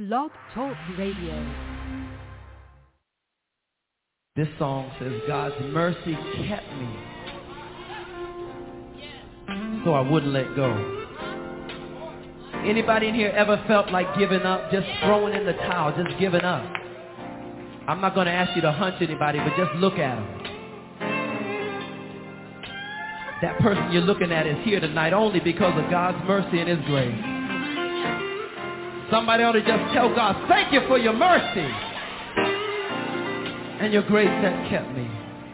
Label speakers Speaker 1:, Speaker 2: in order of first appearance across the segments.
Speaker 1: Blog Talk Radio.
Speaker 2: This song says, God's mercy kept me so I wouldn't let go. Anybody in here ever felt like giving up, just throwing in the towel, just giving up? I'm not going to ask you to hunch anybody, but just look at them. That person you're looking at is here tonight only because of God's mercy and His grace. Somebody ought to just tell God, thank you for your mercy and your grace that kept me.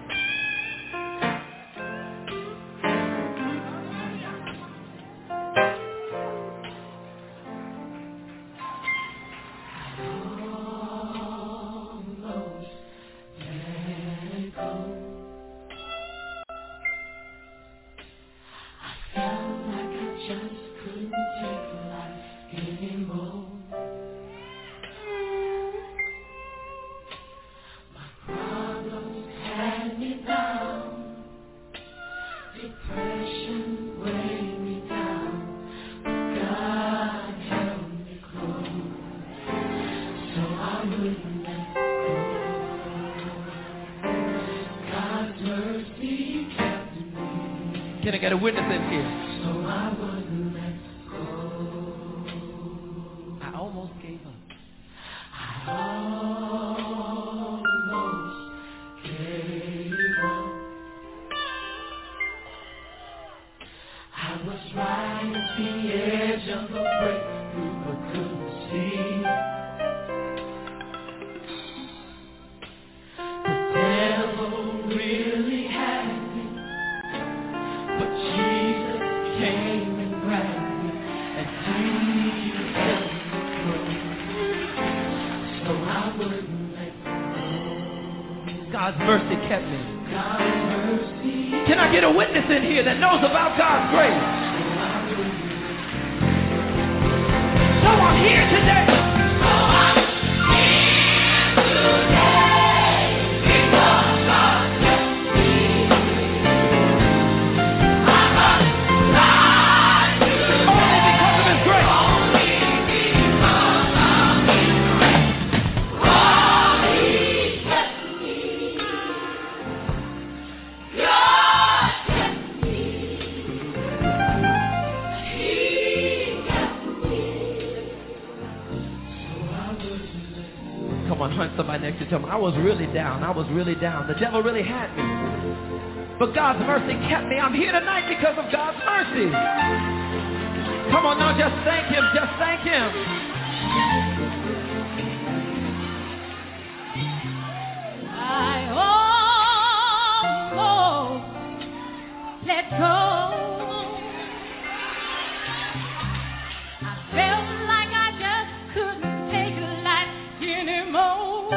Speaker 2: Can I get a witness in here? So I wouldn't let go. I almost gave up. I almost gave up. I was right at the edge of a breakthrough but couldn't see. The devil really had me. But Jesus came and grabbed me and He held me close, so I wouldn't let go. God's mercy kept me. God's mercy. Can I get a witness in here that knows about God's grace? So I'm here today. So I'm here today because God kept me. Come on, hunt somebody next to you. Tell them, I was really down. I was really down. The devil really had me. But God's mercy kept me. I'm here tonight because of God's mercy. Come on now, just thank Him. Just thank Him.
Speaker 3: I almost let go. I felt like I just couldn't take life anymore.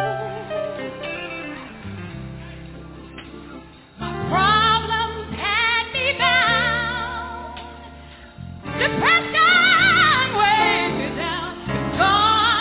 Speaker 3: My problems had me bound. Depression weighed me down. God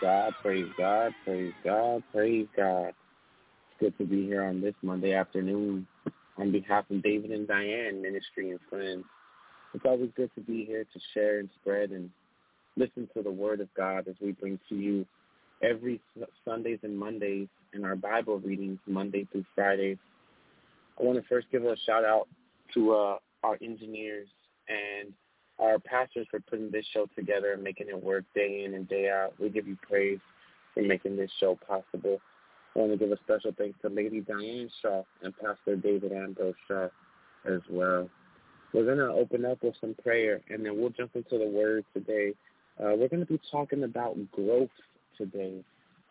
Speaker 4: God, praise God, praise God, praise God. It's good to be here on this Monday afternoon on behalf of David and Diane Ministry and Friends. It's always good to be here to share and spread and listen to the Word of God as we bring to you every Sundays and Mondays in our Bible readings, Monday through Friday. I want to first give a shout-out to our engineers and our pastors for putting this show together and making it work day in and day out. We give you praise for making this show possible. I want to give a special thanks to Lady Diane Shaw and Pastor David Ambrose Shaw as well. We're going to open up with some prayer, and then we'll jump into the Word today. We're going to be talking about growth today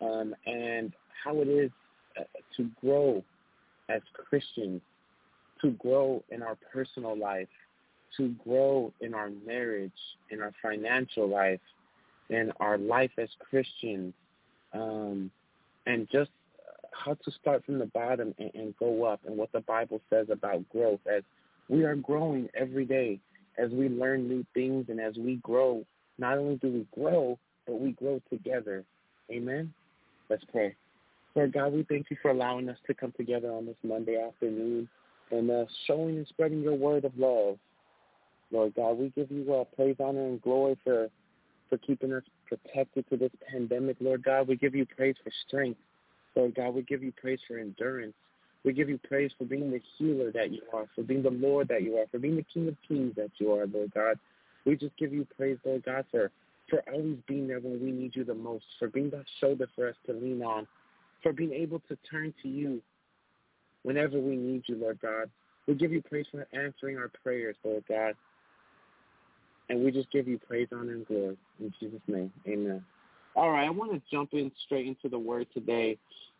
Speaker 4: and how it is to grow as Christians, to grow in our personal life, to grow in our marriage, in our financial life, in our life as Christians, and just how to start from the bottom and go up, and what the Bible says about growth as we are growing every day, as we learn new things and as we grow. Not only do we grow, but we grow together. Amen? Let's pray. Lord God, we thank you for allowing us to come together on this Monday afternoon and showing and spreading your word of love. Lord God, we give you praise, honor, and glory for keeping us protected through this pandemic. Lord God, we give you praise for strength. Lord God, we give you praise for endurance. We give you praise for being the healer that you are, for being the Lord that you are, for being the King of Kings that you are, Lord God. We just give you praise, Lord God, for always being there when we need you the most, for being that shoulder for us to lean on, for being able to turn to you whenever we need you, Lord God. We give you praise for answering our prayers, Lord God. And we just give you praise, honor, and glory. In Jesus' name, amen. All right, I want to jump in straight into the word today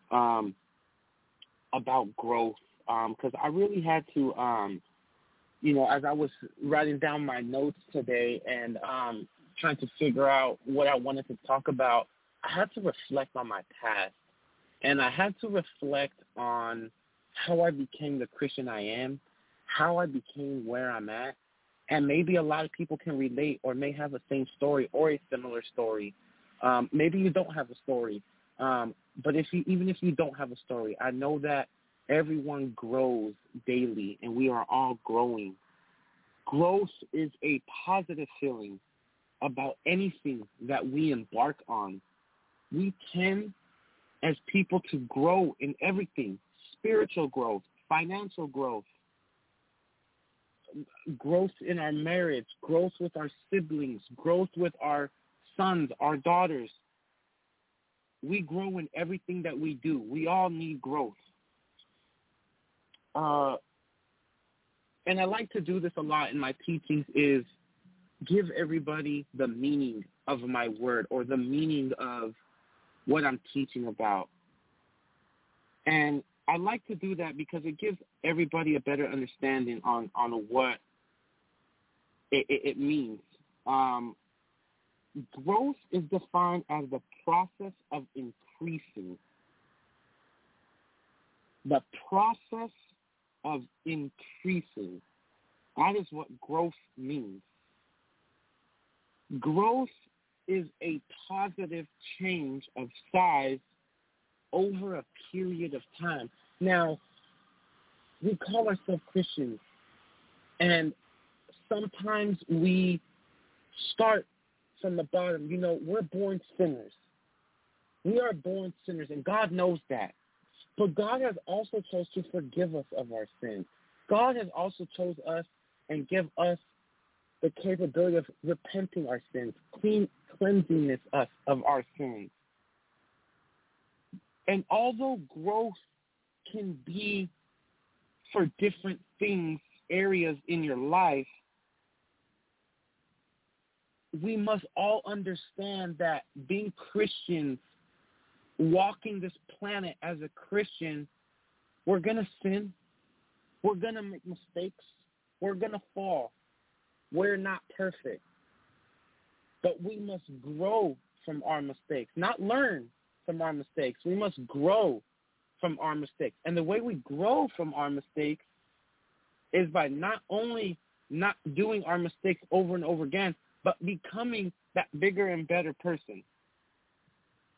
Speaker 4: about growth because I really had to, as I was writing down my notes today and trying to figure out what I wanted to talk about, I had to reflect on my past. And I had to reflect on how I became the Christian I am, how I became where I'm at. And maybe a lot of people can relate or may have the same story or a similar story. Maybe you don't have a story. But even if you don't have a story, I know that everyone grows daily and we are all growing. Growth is a positive feeling about anything that we embark on. We tend as people to grow in everything, spiritual growth, financial growth, growth in our marriage, growth with our siblings, growth with our sons, our daughters. We grow in everything that we do. We all need growth. And I like to do this a lot in my teachings is give everybody the meaning of my word or the meaning of what I'm teaching about. And I like to do that because it gives everybody a better understanding on what it means. Growth is defined as the process of increasing. The process of increasing. That is what growth means. Growth is a positive change of size over a period of time. Now, we call ourselves Christians, and sometimes we start from the bottom. We're born sinners. We are born sinners, and God knows that. But God has also chose to forgive us of our sins. God has also chose us and give us the capability of repenting our sins, cleansing us of our sins. And although growth can be for different things, areas in your life, we must all understand that being Christians, walking this planet as a Christian, we're going to sin. We're going to make mistakes. We're going to fall. We're not perfect. But we must grow from our mistakes, not learn from our mistakes. We must grow from our mistakes. And the way we grow from our mistakes is by not only not doing our mistakes over and over again, but becoming that bigger and better person.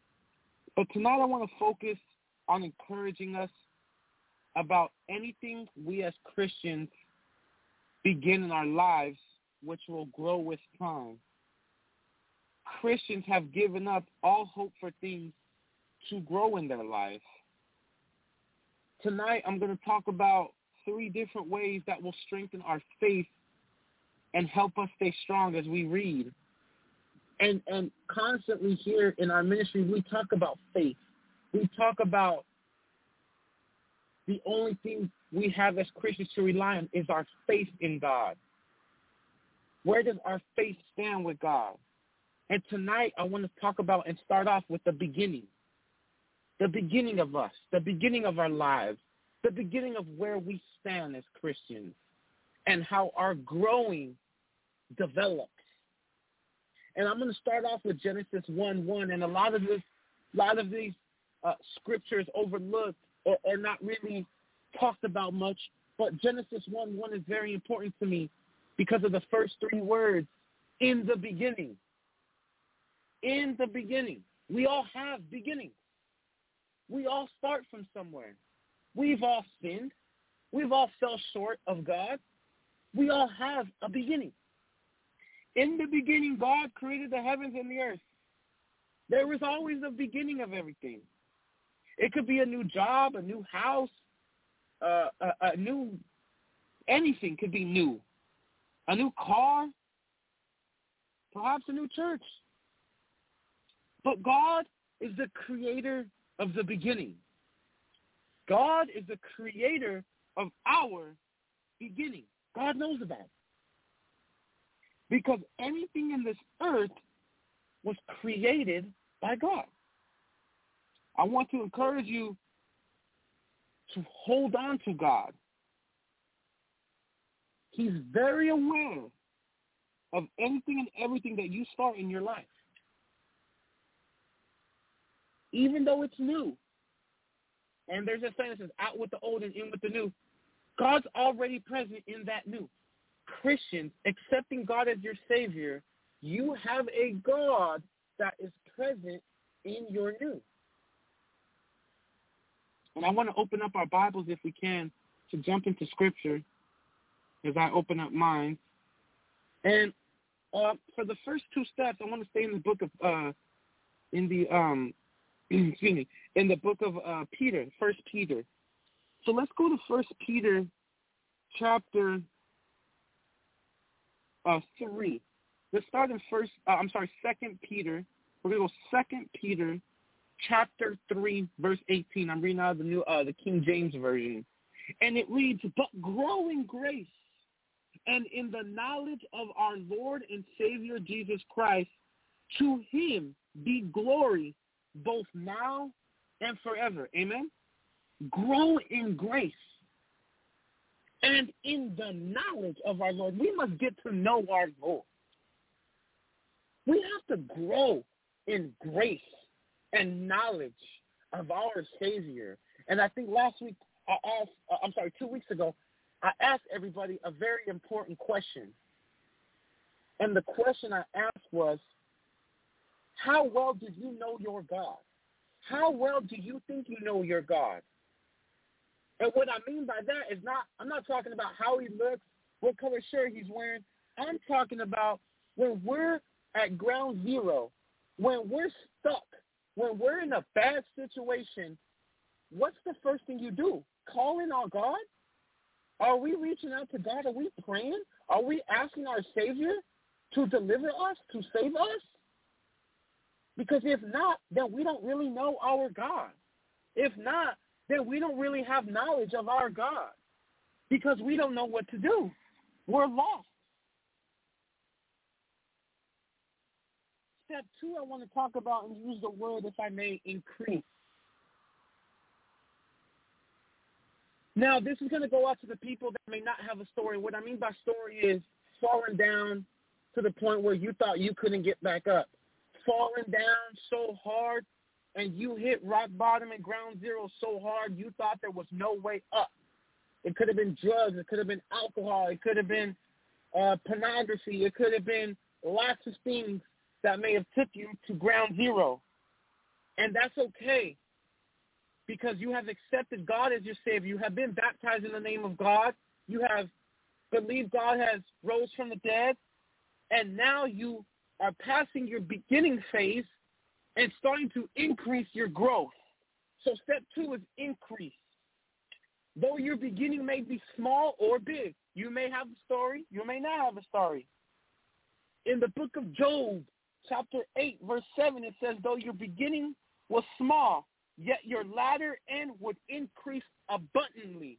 Speaker 4: But tonight I want to focus on encouraging us about anything we as Christians begin in our lives, which will grow with time. Christians have given up all hope for things to grow in their life. Tonight I'm going to talk about 3 different ways that will strengthen our faith and help us stay strong as we read. And constantly here in our ministry, we talk about faith. We talk about the only thing we have as Christians to rely on is our faith in God. Where does our faith stand with God? And tonight I want to talk about and start off with the beginning of us, the beginning of our lives, the beginning of where we stand as Christians, and how our growing develops. And I'm going to start off with Genesis 1:1, and a lot of these scriptures overlooked or not really talked about much, but Genesis 1:1 is very important to me because of the first 3 words, in the beginning. In the beginning. We all have beginnings. We all start from somewhere. We've all sinned. We've all fell short of God. We all have a beginning. In the beginning, God created the heavens and the earth. There was always a beginning of everything. It could be a new job, a new house, a new, anything could be new. A new car, perhaps a new church. But God is the creator of the beginning. God is the creator of our beginning. God knows about it. Because anything in this earth was created by God. I want to encourage you to hold on to God. He's very aware of anything and everything that you start in your life. Even though it's new. And there's a saying that says, out with the old and in with the new. God's already present in that new. Christians, accepting God as your Savior, you have a God that is present in your new. And I want to open up our Bibles, if we can, to jump into Scripture as I open up mine. And for the first 2 steps, I want to stay in the book of, in the book of Peter, 1 Peter. So let's go to 1 Peter chapter 3. Let's start in 2 Peter. We're going to go 2 Peter chapter 3, verse 18. I'm reading out of the King James Version. And it reads, but grow in grace and in the knowledge of our Lord and Savior Jesus Christ. To him be glory both now and forever. Amen? Grow in grace and in the knowledge of our Lord. We must get to know our Lord. We have to grow in grace and knowledge of our Savior. And I think last week, 2 weeks ago, I asked everybody a very important question. And the question I asked was, how well do you know your God? How well do you think you know your God? And what I mean by that is I'm not talking about how he looks, what color shirt he's wearing. I'm talking about when we're at ground zero, when we're stuck, when we're in a bad situation, what's the first thing you do? Calling on God? Are we reaching out to God? Are we praying? Are we asking our Savior to deliver us, to save us? Because if not, then we don't really know our God. If not, then we don't really have knowledge of our God because we don't know what to do. We're lost. Step 2, I want to talk about and use the word, if I may, increase. Now, this is going to go out to the people that may not have a story. What I mean by story is falling down to the point where you thought you couldn't get back up. Falling down so hard and you hit rock bottom and ground zero so hard you thought there was no way up. It could have been drugs. It could have been alcohol. It could have been pornography. It could have been lots of things that may have took you to ground zero. And that's okay, because you have accepted God as your Savior. You have been baptized in the name of God. You have believed God has rose from the dead. And now you are passing your beginning phase and starting to increase your growth. So step 2 is increase. Though your beginning may be small or big, you may have a story, you may not have a story. In the book of Job, chapter 8, verse 7, it says, though your beginning was small, yet your latter end would increase abundantly.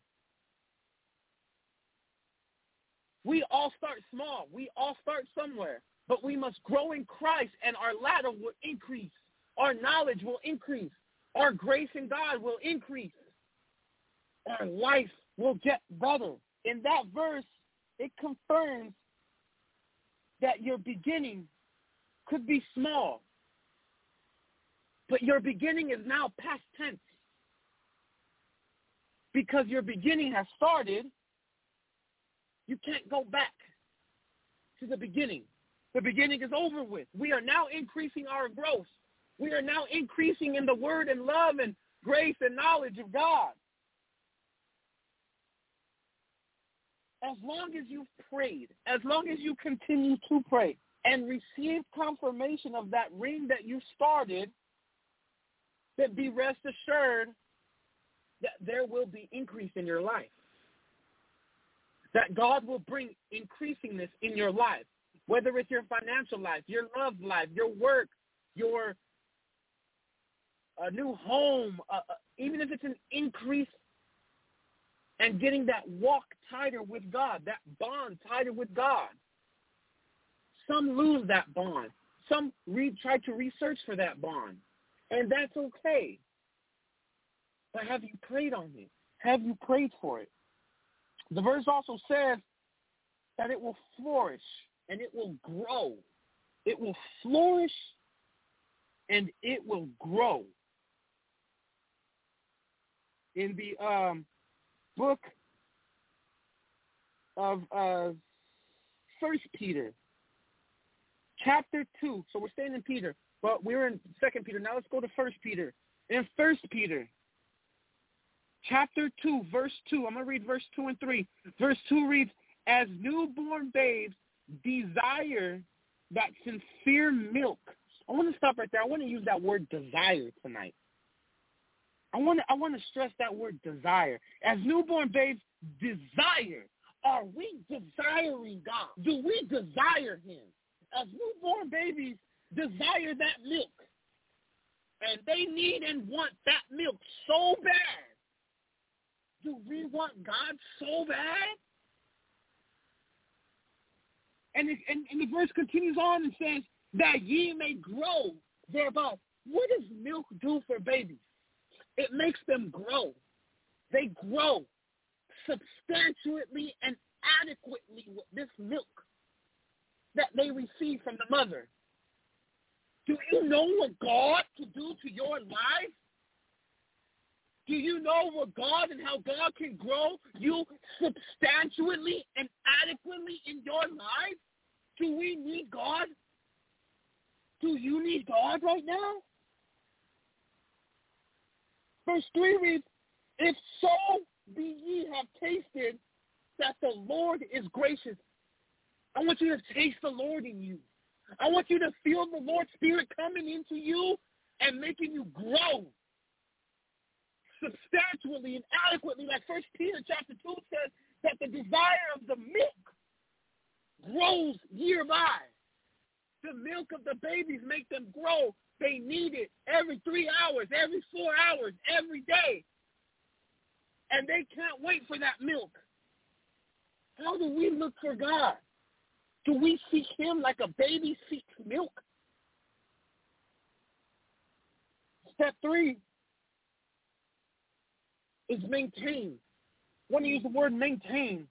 Speaker 4: We all start small. We all start somewhere. But we must grow in Christ, and our latter will increase. Our knowledge will increase. Our grace in God will increase. Our life will get better. In that verse, it confirms that your beginning could be small, but your beginning is now past tense. Because your beginning has started, you can't go back to the beginning. The beginning is over with. We are now increasing our growth. We are now increasing in the word and love and grace and knowledge of God. As long as you've prayed, as long as you continue to pray and receive confirmation of that ring that you started, then be rest assured that there will be increase in your life. That God will bring increasingness in your life, whether it's your financial life, your love life, your work, your new home, even if it's an increase and getting that walk tighter with God, that bond tighter with God. Some lose that bond. Some try to research for that bond, and that's okay. But have you prayed on it? Have you prayed for it? The verse also says that it will flourish and it will grow. It will flourish and it will grow. In the book of 1 Peter, chapter 2. So we're staying in Peter, but we're in 2 Peter. Now let's go to 1 Peter. In 1 Peter, chapter 2, verse 2. I'm going to read verse 2 and 3. Verse 2 reads, as newborn babes desire that sincere milk. I want to stop right there. I want to use that word desire tonight. I want to stress that word desire. As newborn babes desire. Are we desiring God? Do we desire him? As newborn babies desire that milk. And they need and want that milk so bad. Do we want God so bad? And the verse continues on and says, that ye may grow thereby. What does milk do for babies? It makes them grow. They grow substantially and adequately with this milk that they receive from the mother. Do you know what God can do to your life? Do you know what God and how God can grow you substantially and adequately in your life? Do we need God? Do you need God right now? Verse 3 reads, if so be ye have tasted that the Lord is gracious. I want you to taste the Lord in you. I want you to feel the Lord's Spirit coming into you and making you grow substantially and adequately. Like 1 Peter chapter 2 says that the desire of the milk grows year by. The milk of the babies make them grow. They need it every 3 hours, every 4 hours, every day. And they can't wait for that milk. How do we look for God? Do we seek him like a baby seeks milk? Step 3 is maintain. I want to use the word maintain.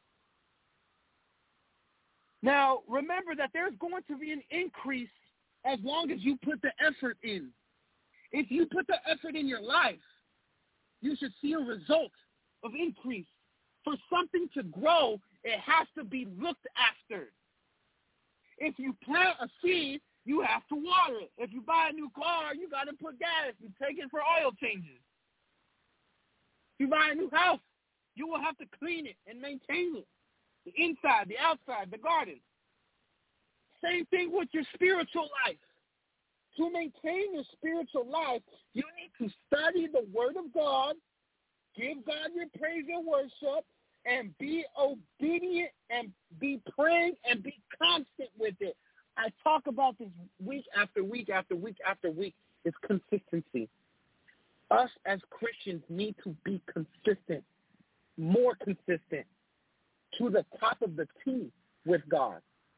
Speaker 4: Now, remember that there's going to be an increase as long as you put the effort in. If you put the effort in your life, you should see a result of increase. For something to grow, it has to be looked after. If you plant a seed
Speaker 5: you have to water it. If you buy a new car, you got to put gas. You take it for oil changes. If you buy a new house, you will have to clean it and maintain it. The inside, the outside, the garden. Same thing with your spiritual life. To maintain your spiritual life, you need to study the Word of God, give God your praise and worship, and be obedient and be praying and be constant with it. I talk about this week after week after week after week. It's consistency. Us as Christians need to be consistent, more consistent, to the top of the T with God.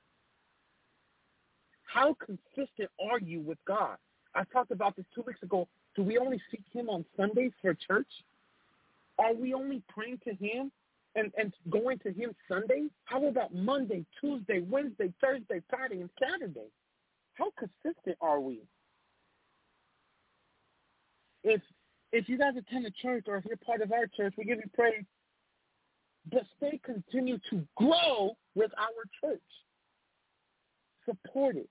Speaker 5: How consistent are you with God? I talked about this 2 weeks ago. Do we only seek him on Sundays for church? Are we only praying to him and going to him Sunday? How about Monday, Tuesday, Wednesday, Thursday, Friday, and Saturday? How consistent are we? If you guys attend a church or if you're part of our church, we give you praise. But continue to grow with our church. Support it.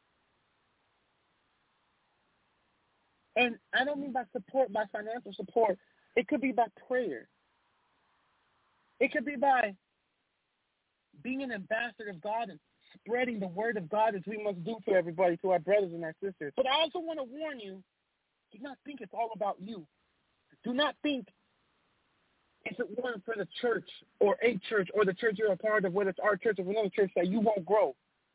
Speaker 5: And I don't mean by support, by financial support. It could be by prayer. It could be by being an ambassador of God and spreading the word of God as we must do to everybody, to our brothers and our sisters. But I also want to warn you, do not think it's all about you. Do not think if it weren't for the church or a church or the church you're a part of, whether it's our church or another church, that you won't grow.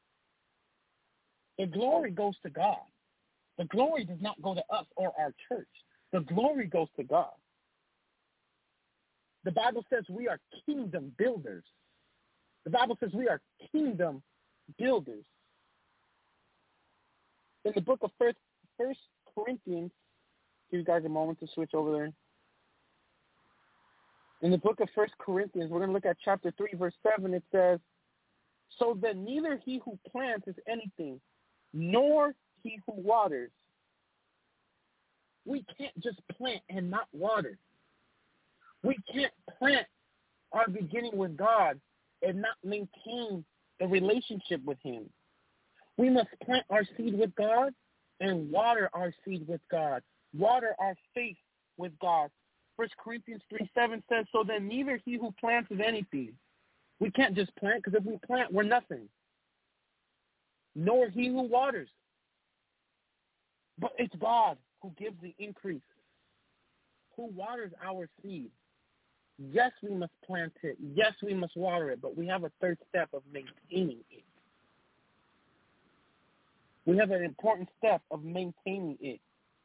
Speaker 5: The glory goes to God. The glory does not go to us or our church. The glory goes to God. The Bible says we are kingdom builders. The Bible says we are kingdom builders. In the book of First Corinthians, give you guys a moment to switch over there. In the book of 1 Corinthians, we're going to look at chapter 3, verse 7. It says, so then neither he who plants is anything, nor he who waters. We can't just plant and not water. We can't plant our beginning with God and not maintain the relationship with him. We must plant our seed with God and water our seed with God. Water our faith with God. 1 Corinthians 3:7 says, so then neither he who plants is anything. We can't just plant, because if we plant, we're nothing. Nor he who waters. But it's God who gives the increase, who waters our seed. Yes, we must plant it. Yes, we must water it. But we have a third step of maintaining it. We have an important step of maintaining it.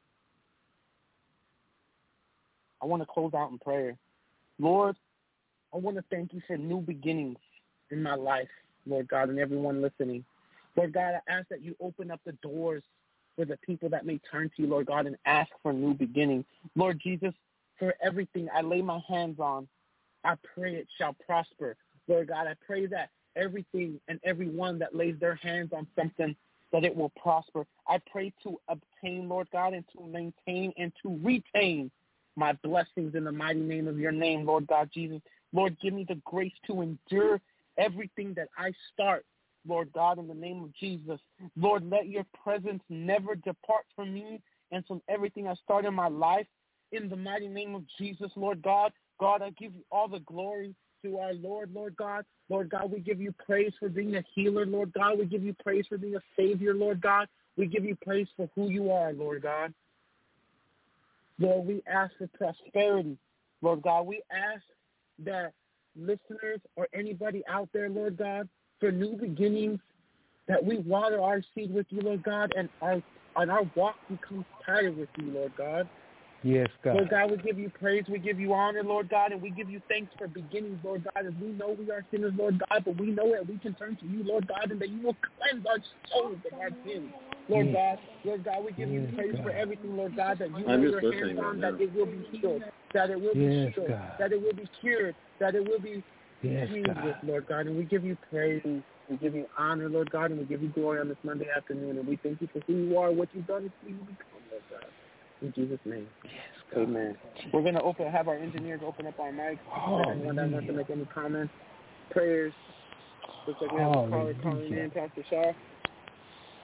Speaker 5: I want to close out in prayer. Lord, I want to thank you for new beginnings in my life, Lord God, and everyone listening. Lord God, I ask that you open up the doors for the people that may turn to you, Lord God, and ask for new beginnings. Lord Jesus, for everything I lay my hands on, I pray it shall prosper. Lord God, I pray that everything and everyone that lays their hands on something, that it will prosper. I pray to obtain, Lord God, and to maintain and to retain my blessings in the mighty name of your name, Lord God Jesus. Lord, give me the grace to endure everything that I start, Lord God, in the name of Jesus. Lord, let your presence never depart from me and from everything I start in my life. In the mighty name of Jesus, Lord God. God, I give you all the glory to our Lord, Lord God. Lord God, we give you praise for being a healer, Lord God. We give you praise for being a savior, Lord God. We give you praise for who you are, Lord God. Lord, we ask for prosperity, Lord God. We ask that listeners or anybody out there, Lord God, for new beginnings, that we water our seed with you, Lord God, and our walk becomes tighter with you, Lord God.
Speaker 6: Yes, God.
Speaker 5: Lord God, we give you praise, we give you honor, Lord God, and we give you thanks for beginnings, Lord God, as we know we are sinners, Lord God, but we know that we can turn to you, Lord God, and that you will cleanse our souls of our sins, Lord God. Lord God, we give you praise for everything, Lord God, that you will your hands on, that it will be healed, that it will be healed, that it will be cured, that it will be cleansed with, Lord God, and we give you praise. We give you honor, Lord God, and we give you glory on this Monday afternoon, and we thank you for who you are, what you've done, and who you become, Lord God. In Jesus' name. Yes, God. Amen. We're going to have our engineers open up our mics. Anyone that wants to make any comments, prayers. Looks like we have a caller calling in, Pastor Shaw.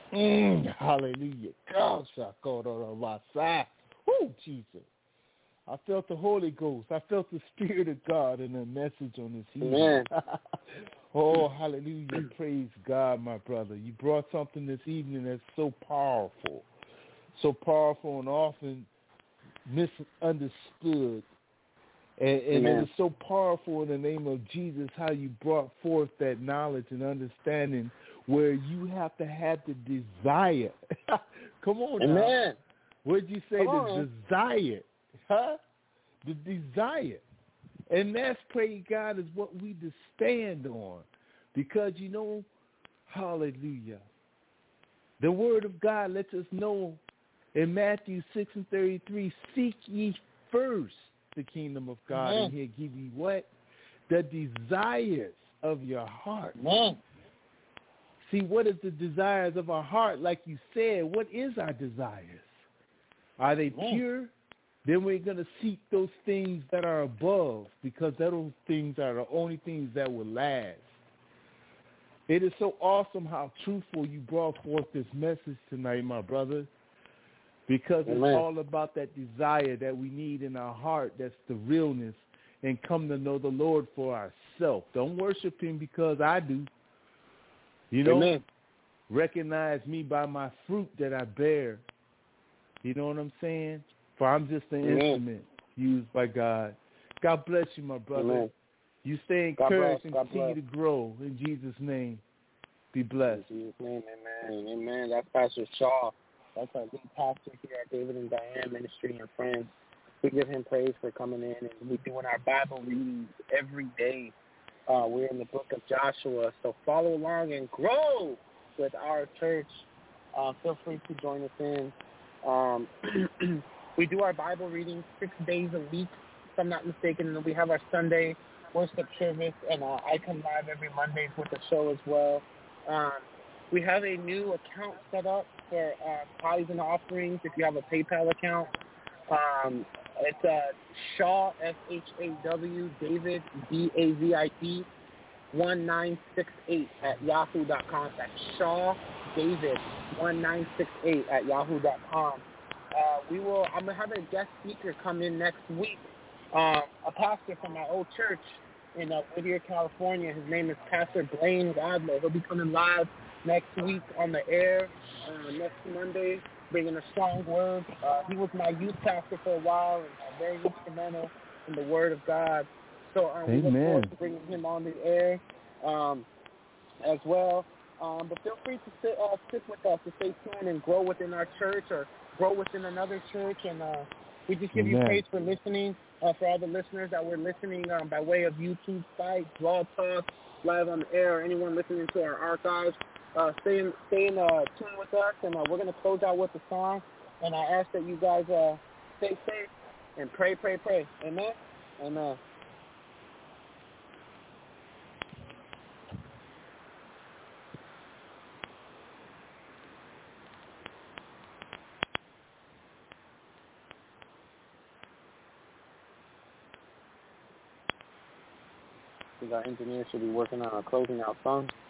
Speaker 6: Hallelujah. Gosh, I called on my side. Oh, Jesus. I felt the Holy Ghost. I felt the Spirit of God in the message on this evening. Oh, hallelujah. Praise God, my brother. You brought something this evening that's so powerful and often misunderstood. And it was so powerful in the name of Jesus how you brought forth that knowledge and understanding where you have to have the desire. Come on now. What'd you say? The desire. Huh? The desire. And that's, praise God, is what we to stand on. Because, you know, hallelujah, the word of God lets us know in Matthew 6:33, seek ye first the kingdom of God, and he'll give you what? The desires of your heart. See, what is the desires of our heart? Like you said, what is our desires? Are they pure? Then we're going to seek those things that are above, because those things are the only things that will last. It is so awesome how truthful you brought forth this message tonight, my brother, because it's all about that desire that we need in our heart. That's the realness, and come to know the Lord for ourselves. Don't worship him because I do. You know, recognize me by my fruit that I bear. You know what I'm saying? For I'm just an instrument used by God. God bless you, my brother. You stay encouraged and continue to grow. In Jesus' name, be blessed.
Speaker 5: In Jesus' name, amen. Amen. That's Pastor Shaw. That's our lead pastor here at David and Diane Ministry and Friends. We give him praise for coming in, and we're doing our Bible readings every day. We're in the book of Joshua, so follow along and grow with our church. Feel free to join us in. We do our Bible readings 6 days a week, if I'm not mistaken, and we have our Sunday worship service, and I come live every Mondays with the show as well. We have a new account set up for tithes and offerings if you have a PayPal account. It's Shaw, S-H-A-W, David, D-A-V-I-D, 1968 at yahoo.com. That's Shaw David 1968 at yahoo.com. I'm going to have a guest speaker come in next week, a pastor from my old church in Whittier, California. His name is Pastor Blaine Godler. He'll be coming live next week on the air, next Monday, bringing a strong word. He was my youth pastor for a while and very instrumental in the Word of God. So we look forward to bringing him on the air as well. But feel free to stick with us, to stay tuned and grow within our church or grow within another church. And we just give you praise for listening, for all the listeners that were listening by way of YouTube site, Blog Talk, live on the air, or anyone listening to our archives. Stay in tune with us, and we're going to close out with a song. And I ask that you guys stay safe and pray. Amen? Amen. Our engineer should be working on a closing out song.